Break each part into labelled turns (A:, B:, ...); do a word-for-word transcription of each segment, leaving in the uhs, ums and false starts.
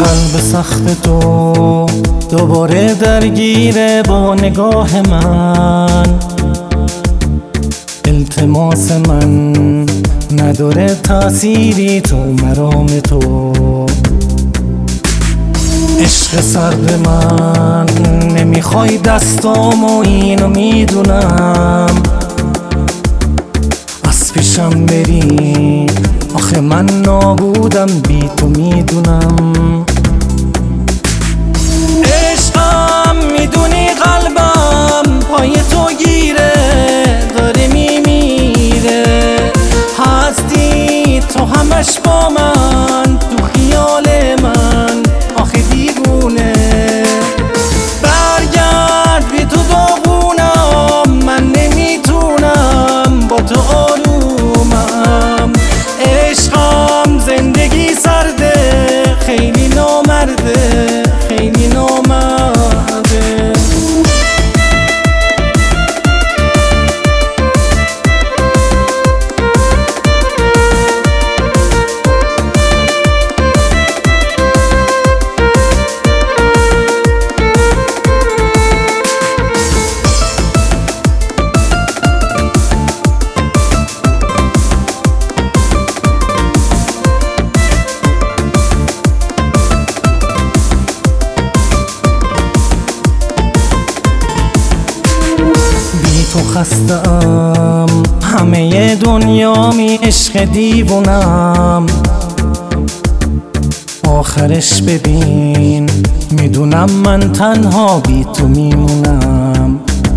A: قلب سخت تو دوباره درگیره با نگاه من، التماس من نداره تأثیری تو مرام تو. عشق سرد من نمیخوای دستامو، اینو میدونم، از پیشم بری آخه من نابودم بی تو میدونم. عشقم میدونی قلبم پای تو گیره داره میمیره، هستی تو همش با من تو خیال من آخه دیوونه. برگرد بی تو داغونم، من نمیتونم با تو آرومم. عشقم زندگی سرده خیلی نامرده خیلی نامرده. تو خستم همه دنیامی عشق دیوونم، آخرش ببین میدونم من تنها بی تو میمونم.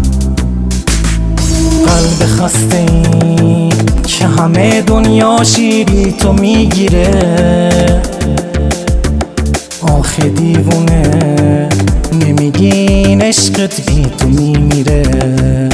A: قلب خسته ای که همه دنیاشی بی تو میگیره، آخه دیوونه نمیگین عشقت بی تو میمیره.